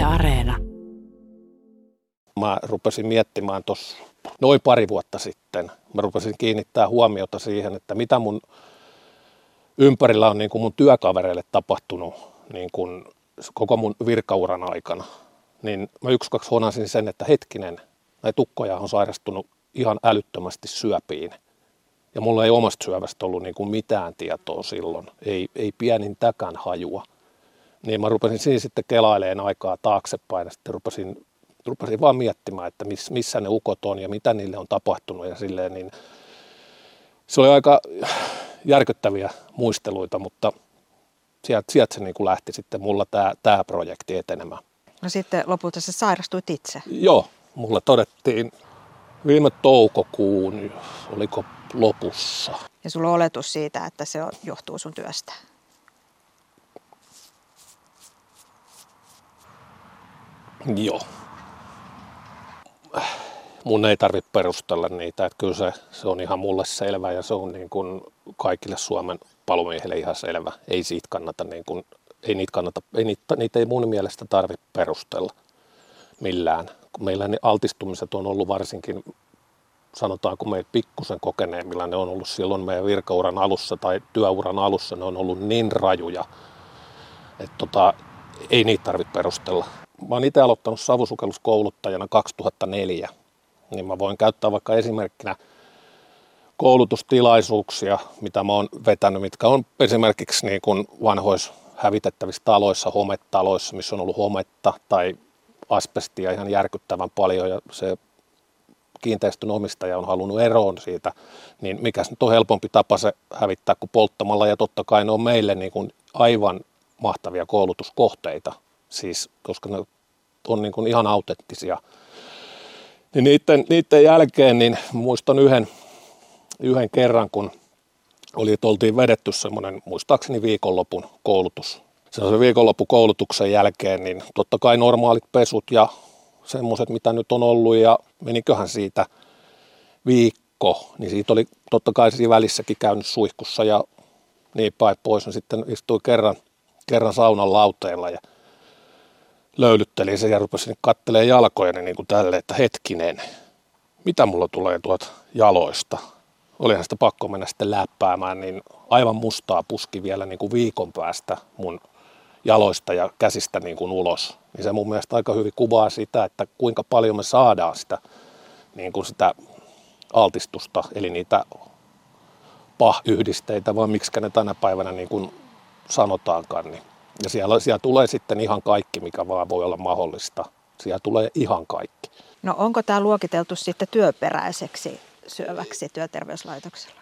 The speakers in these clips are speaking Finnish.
Areena. Mä rupesin miettimään tuossa noin pari vuotta sitten. Mä rupesin kiinnittää huomiota siihen, että mitä mun ympärillä on niin kuin mun työkavereille tapahtunut niin kuin koko mun virkauran aikana. Niin mä 1-2 honasin sen, että hetkinen, näitä ukkoja on sairastunut ihan älyttömästi syöpiin. Ja mulla ei omasta syövästä ollut niin kuin mitään tietoa silloin, ei pienintäkään hajua. Niin mä rupesin siinä sitten kelailemaan aikaa taaksepäin ja sitten rupesin vaan miettimään, että missä ne ukot on ja mitä niille on tapahtunut ja silleen, niin se oli aika järkyttäviä muisteluita, mutta sieltä se niin kuin lähti sitten mulla tämä projekti etenemään. No sitten lopulta sä sairastuit itse? Joo, mulla todettiin viime toukokuun, oliko lopussa. Ja sulla on oletus siitä, että se johtuu sun työstä? Joo. Mun ei tarvitse perustella niitä, että kyllä se on ihan mulle selvä ja se on niin kuin kaikille Suomen palomiehille ihan selvä. Ei siitä kannata, niitä ei mun mielestä tarvitse perustella millään. Kun meillä ne altistumiset on ollut varsinkin, sanotaanko meitä pikkusen kokeneemmilla, ne on ollut silloin meidän virkauran alussa tai työuran alussa, ne on ollut niin rajuja, että ei niitä tarvitse perustella. Mä oon itse aloittanut savusukelluskouluttajana 2004, niin mä voin käyttää vaikka esimerkkinä koulutustilaisuuksia, mitä mä oon vetänyt, mitkä on esimerkiksi niin kuin vanhoissa hävitettävissä taloissa, hometaloissa, missä on ollut hometta tai asbestia ihan järkyttävän paljon ja se kiinteistön omistaja on halunnut eroon siitä, niin mikäs nyt on helpompi tapa se hävittää kuin polttamalla ja totta kai ne on meille niin kuin aivan mahtavia koulutuskohteita, siis koska ne on niin kuin ihan autenttisia. Niin niiden jälkeen niin muistan yhden kerran, kun oltiin vedetty semmoinen muistaakseni viikonlopun koulutus. Se viikonloppukoulutuksen jälkeen, niin totta kai normaalit pesut ja semmoiset, mitä nyt on ollut, ja meniköhän siitä viikko, niin siitä oli totta kai siinä välissäkin käynyt suihkussa ja niin päin pois, niin sitten istui kerran saunan lauteella ja löylyttelin sen ja rupesin katselemaan jalkojani niin kuin tälle, että hetkinen, mitä mulla tulee tuolta jaloista. Olihan sitä pakko mennä sitten läppäämään, niin aivan mustaa puski vielä niin kuin viikon päästä mun jaloista ja käsistä niin kuin ulos. Niin se mun mielestä aika hyvin kuvaa sitä, että kuinka paljon me saadaan sitä, niin kuin sitä altistusta, eli niitä PAH-yhdisteitä, vai miksikä ne tänä päivänä niin kuin sanotaankaan. Niin. Ja siellä tulee sitten ihan kaikki, mikä vaan voi olla mahdollista. Siellä tulee ihan kaikki. No onko tämä luokiteltu sitten työperäiseksi syöväksi työterveyslaitoksella?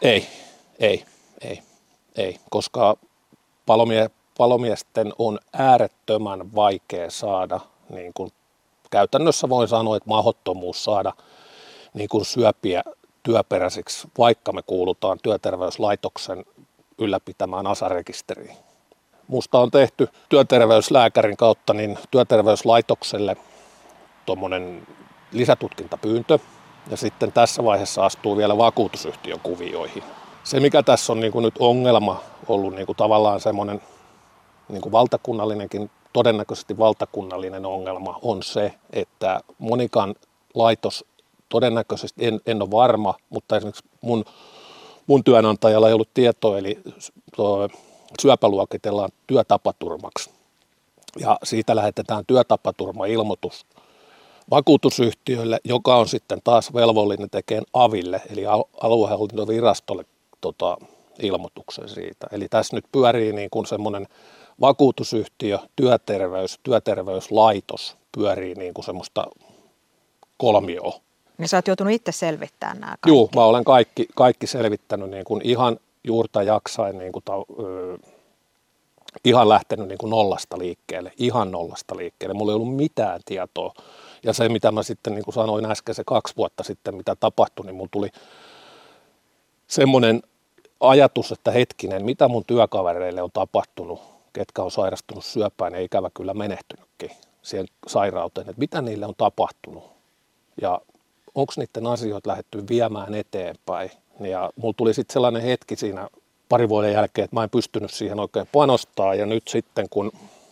Ei, koska palomiesten on äärettömän vaikea saada, niin kuin käytännössä voin sanoa, että mahdottomuus saada niin kuin syöpiä työperäisiksi, vaikka me kuulutaan työterveyslaitoksen ylläpitämään ASA-rekisteriin. Musta on tehty työterveyslääkärin kautta niin työterveyslaitokselle tuommoinen lisätutkintapyyntö, ja sitten tässä vaiheessa astuu vielä vakuutusyhtiön kuvioihin. Se, mikä tässä on niin kuin nyt ongelma ollut niin kuin tavallaan semmoinen niin kuin valtakunnallinenkin, todennäköisesti valtakunnallinen ongelma, on se, että Monikan laitos todennäköisesti, en ole varma, mutta esimerkiksi mun työnantajalla ei ollut tietoa, eli syöpä luokitellaan työtapaturmaksi. Ja siitä lähetetään työtapaturmailmoitus vakuutusyhtiölle, joka on sitten taas velvollinen tekemään AVille, eli aluehallintovirastolle ilmoituksen siitä. Eli tässä nyt pyörii niin kuin semmoinen vakuutusyhtiö, työterveyslaitos pyörii niin kuin semmoista kolmioa. Ja sä oot joutunut itse selvittämään nämä kaikki? Joo, mä olen kaikki selvittänyt niin kuin ihan juurta jaksain, niin kuin ihan lähtenyt niin kuin nollasta liikkeelle. Mulla ei ollut mitään tietoa. Ja se, mitä mä sitten niin kuin sanoin äsken, se 2 vuotta sitten, mitä tapahtui, niin mun tuli semmoinen ajatus, että hetkinen, mitä mun työkavereille on tapahtunut, ketkä on sairastunut syöpään ja ikävä kyllä menehtynytkin siihen sairauteen, että mitä niille on tapahtunut ja onko niiden asioita lähdetty viemään eteenpäin. Ja mulla tuli sitten sellainen hetki siinä 2 vuoden jälkeen, että mä en pystynyt siihen oikein panostaa ja nyt sitten kun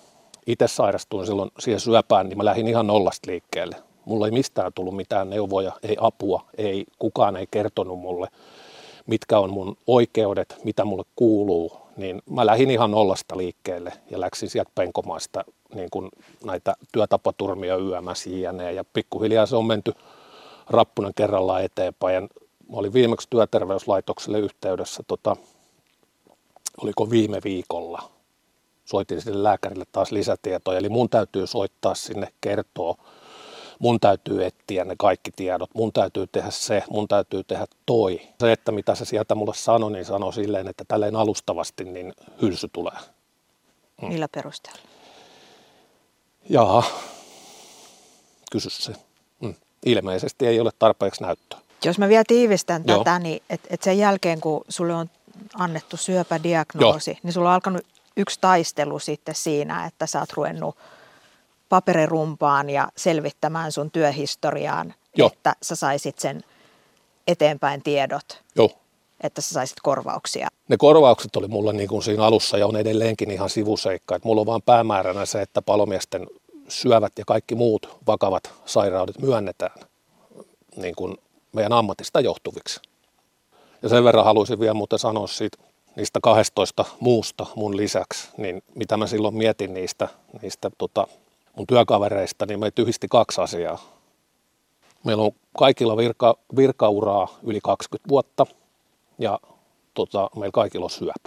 itse sairastuin silloin siihen syöpään, niin mä lähdin ihan nollasta liikkeelle. Mulla ei mistään tullut mitään neuvoja, ei apua, kukaan ei kertonut mulle, mitkä on mun oikeudet, mitä mulle kuuluu. Niin mä lähdin ihan nollasta liikkeelle ja läksin sieltä penkomaista niin kuin näitä työtapaturmia YMS, JNE, ja pikkuhiljaa se on menty rappunen kerrallaan eteenpäin. Ja mä olin viimeksi työterveyslaitokselle yhteydessä, oliko viime viikolla. Soitin sille lääkärille taas lisätietoja, eli mun täytyy soittaa sinne, kertoa. Mun täytyy etsiä ne kaikki tiedot, mun täytyy tehdä se, mun täytyy tehdä toi. Se, että mitä se sieltä mulle sanoi, niin sanoi silleen, että tälleen alustavasti niin hylsy tulee. Millä perusteella? Jaha, kysy se. Ilmeisesti ei ole tarpeeksi näyttöä. Jos mä vielä tiivistän tätä, niin että sen jälkeen kun sulle on annettu syöpädiagnoosi, niin sulla on alkanut yksi taistelu sitten siinä, että sä oot ruvennut paperirumpaan ja selvittämään sun työhistoriaan, että sä saisit sen eteenpäin tiedot, että sä saisit korvauksia. Ne korvaukset oli mulla niin kuin siinä alussa ja on edelleenkin ihan sivuseikka. Että mulla on vaan päämääränä se, että palomiesten syövät ja kaikki muut vakavat sairaudet myönnetään niin kuin meidän ammatista johtuviksi. Ja sen verran haluaisin vielä muuten sanoa niistä 12 muusta mun lisäksi, niin mitä mä silloin mietin niistä mun työkavereista, niin meitä yhdisti 2 asiaa. Meillä on kaikilla virkauraa yli 20 vuotta ja meillä kaikilla on syöpä.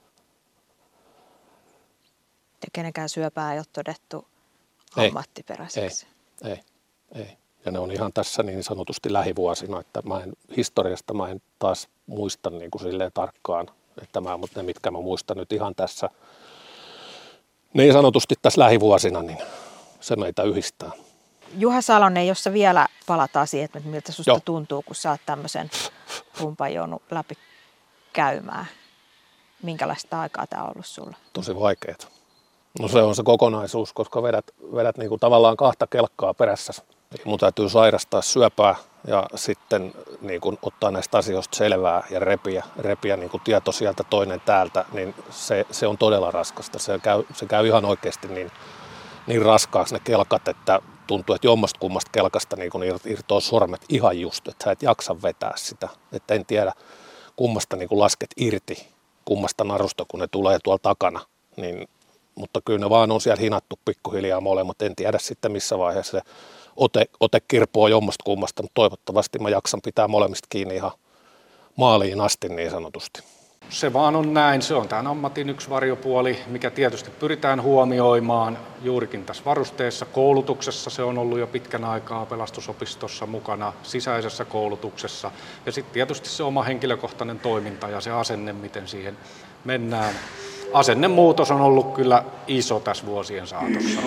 Ja kenenkään syöpää ei ole todettu ammattiperäiseksi. Ei. Ja ne on ihan tässä niin sanotusti lähivuosina, että historiasta mä en taas muista niin kuin silleen tarkkaan, mutta ne mitkä mä muistan nyt ihan tässä niin sanotusti tässä lähivuosina, niin se meitä yhdistää. Juha Salonen, jos sä vielä palataan siihen, että miltä susta tuntuu, kun sä oot tämmöisen rumpan joudunut läpi käymään. Minkälaista aikaa tämä on ollut sulla? Tosi vaikeaa. No se on se kokonaisuus, koska vedät niin kuin tavallaan 2 kelkkaa perässä. Mun täytyy sairastaa syöpää ja sitten niin kuin ottaa näistä asioista selvää ja repiä niin kuin tieto sieltä toinen täältä, niin se on todella raskasta. Se käy ihan oikeasti niin raskaaksi ne kelkat, että tuntuu, että jommasta kummasta kelkasta niin kuin irtoaa sormet ihan just, että sä et jaksa vetää sitä. Että en tiedä kummasta niin kuin lasket irti, kummasta narusta, kun ne tulee tuolla takana. Mutta kyllä ne vaan on siellä hinattu pikkuhiljaa molemmat. En tiedä sitten missä vaiheessa se ote kirpoo jommasta kummasta, mutta toivottavasti mä jaksan pitää molemmista kiinni ihan maaliin asti niin sanotusti. Se vaan on näin. Se on tämän ammatin yksi varjopuoli, mikä tietysti pyritään huomioimaan juurikin tässä varusteessa. Koulutuksessa se on ollut jo pitkän aikaa pelastusopistossa mukana, sisäisessä koulutuksessa. Ja sitten tietysti se oma henkilökohtainen toiminta ja se asenne, miten siihen mennään. Asennemuutos on ollut kyllä iso tässä vuosien saatossa.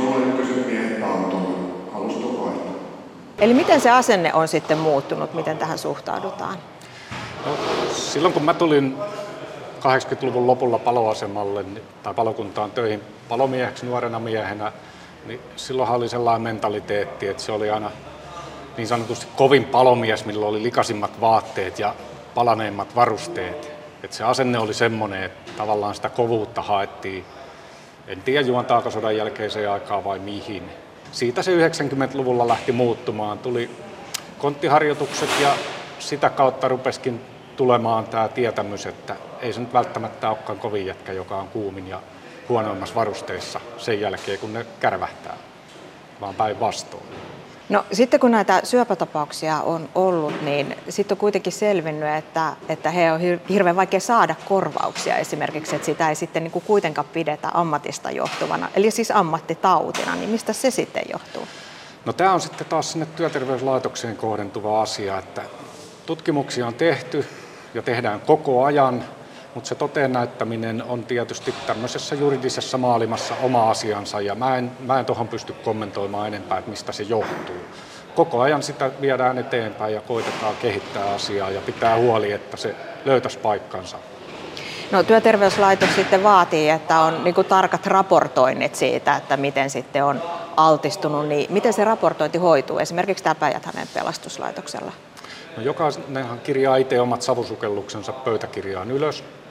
Eli miten se asenne on sitten muuttunut, miten tähän suhtaudutaan? No, silloin kun mä tulin 80-luvun lopulla paloasemalle tai palokuntaan töihin palomieheksi nuorena miehenä, niin silloinhan oli sellainen mentaliteetti, että se oli aina niin sanotusti kovin palomies, millä oli likaisimmat vaatteet ja palaneimmat varusteet. Että se asenne oli semmoinen, että tavallaan sitä kovuutta haettiin, en tiedä juontaako sodan jälkeiseen aikaan vai mihin. Siitä se 90-luvulla lähti muuttumaan, tuli konttiharjoitukset ja sitä kautta rupesikin tulemaan tämä tietämys, että ei se nyt välttämättä olekaan kovin jätkä, joka on kuumin ja huonoimmassa varusteissa sen jälkeen, kun ne kärvähtää, vaan päinvastoin. No sitten kun näitä syöpätapauksia on ollut, niin sitten on kuitenkin selvinnyt, että he on hirveän vaikea saada korvauksia esimerkiksi, että sitä ei sitten niin kuin kuitenkaan pidetä ammatista johtuvana, eli siis ammattitautina, niin mistä se sitten johtuu? No tämä on sitten taas sinne työterveyslaitokseen kohdentuva asia, että tutkimuksia on tehty ja tehdään koko ajan, mutta se toteen näyttäminen on tietysti tämmöisessä juridisessa maailmassa oma asiansa ja mä en tuohon pysty kommentoimaan enempää, että mistä se johtuu. Koko ajan sitä viedään eteenpäin ja koitetaan kehittää asiaa ja pitää huoli, että se löytäisi paikkansa. No työterveyslaitos sitten vaatii, että on niin kuin tarkat raportoinnit siitä, että miten sitten on altistunut, niin miten se raportointi hoituu esimerkiksi tämä Päijät-Hämeen pelastuslaitoksella? No jokainenhan kirjaa itse omat savusukelluksensa pöytäkirjaan ylös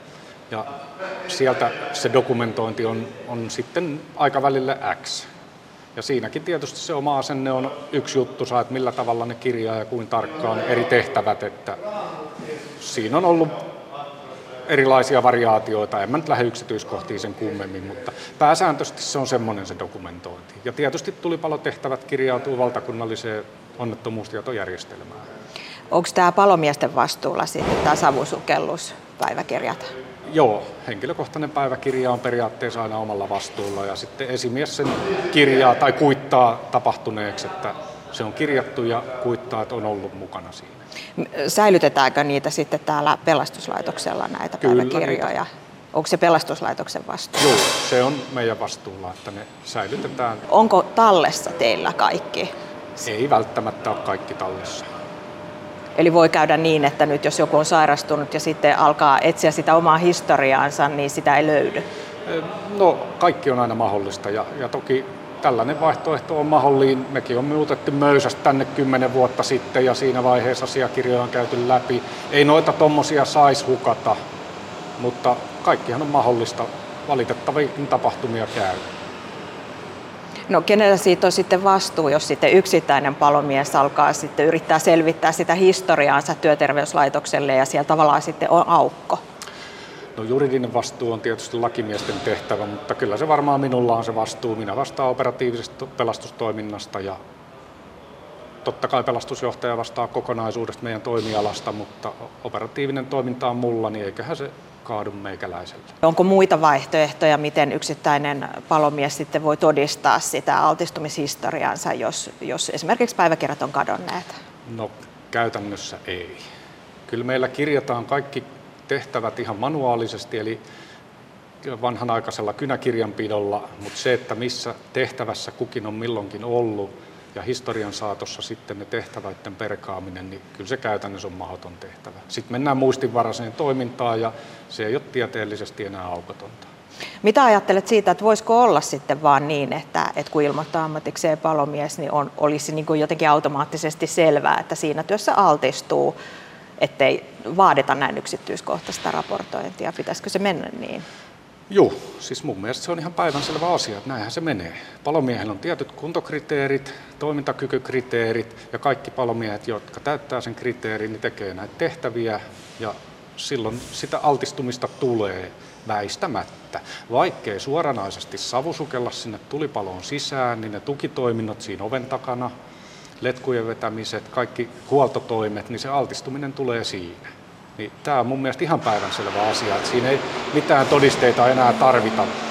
Ja sieltä se dokumentointi on sitten aikavälille X. Ja siinäkin tietysti se oma asenne on yksi juttu, että millä tavalla ne kirjaa ja kuin tarkkaan eri tehtävät, että siinä on ollut erilaisia variaatioita, en mä nyt lähde yksityiskohtiin sen kummemmin, mutta pääsääntöisesti se on semmoinen se dokumentointi. Ja tietysti tulipalotehtävät kirjautuu valtakunnalliseen onnettomuustietojärjestelmään. Onko tämä palomiesten vastuulla sitten tämä savusukelluspäiväkirjat? Joo, henkilökohtainen päiväkirja on periaatteessa aina omalla vastuulla ja sitten esimies sen kirjaa tai kuittaa tapahtuneeksi, että se on kirjattu ja kuittaa, että on ollut mukana siinä. Säilytetäänkö niitä sitten täällä pelastuslaitoksella näitä päiväkirjoja? Onko se pelastuslaitoksen vastuulla? Joo, se on meidän vastuulla, että ne säilytetään. Onko tallessa teillä kaikki? Ei välttämättä ole kaikki tallessa. Eli voi käydä niin, että nyt jos joku on sairastunut ja sitten alkaa etsiä sitä omaa historiaansa, niin sitä ei löydy? No kaikki on aina mahdollista ja toki tällainen vaihtoehto on mahdollinen. Mekin on muutettu Möysästä tänne 10 vuotta sitten ja siinä vaiheessa asiakirjoja on käyty läpi. Ei noita tommosia saisi hukata, mutta kaikkihan on mahdollista. Valitettavia tapahtumia käy. No kenellä siitä on sitten vastuu, jos sitten yksittäinen palomies alkaa sitten yrittää selvittää sitä historiaansa työterveyslaitokselle ja siellä tavallaan sitten on aukko? No juridinen vastuu on tietysti lakimiesten tehtävä, mutta kyllä se varmaan minulla on se vastuu. Minä vastaan operatiivisesta pelastustoiminnasta ja totta kai pelastusjohtaja vastaa kokonaisuudesta meidän toimialasta, mutta operatiivinen toiminta on mulla, niin eiköhän se kaadu meikäläiselle. Onko muita vaihtoehtoja, miten yksittäinen palomies sitten voi todistaa sitä altistumishistoriaansa, jos esimerkiksi päiväkirjat on kadonneet? No käytännössä ei. Kyllä meillä kirjataan kaikki tehtävät ihan manuaalisesti, eli vanhanaikaisella kynäkirjanpidolla, mutta se, että missä tehtävässä kukin on milloinkin ollut ja historian saatossa sitten ne tehtäväiden perkaaminen, niin kyllä se käytännössä on mahdoton tehtävä. Sitten mennään muistinvaraiseen toimintaan ja se ei ole tieteellisesti enää aukotonta. Mitä ajattelet siitä, että voisiko olla sitten vaan niin, että kun ilmoittaa ammatikseen palomies, niin olisi niin kuin jotenkin automaattisesti selvää, että siinä työssä altistuu, ettei vaadita näin yksityiskohtaista raportointia. Pitäisikö se mennä niin? Joo, siis mun mielestä se on ihan päivänselvä asia, että näinhän se menee. Palomiehellä on tietyt kuntokriteerit, toimintakykykriteerit ja kaikki palomiehet, jotka täyttää sen kriteerin, niin tekee näitä tehtäviä ja silloin sitä altistumista tulee väistämättä. Vaikkei suoranaisesti savusukella sinne tulipaloon sisään, niin ne tukitoiminnot siinä oven takana, letkujen vetämiset, kaikki huoltotoimet, niin se altistuminen tulee siinä. Niin tämä on mun mielestä ihan päivänselvä asia, että siinä ei mitään todisteita enää tarvita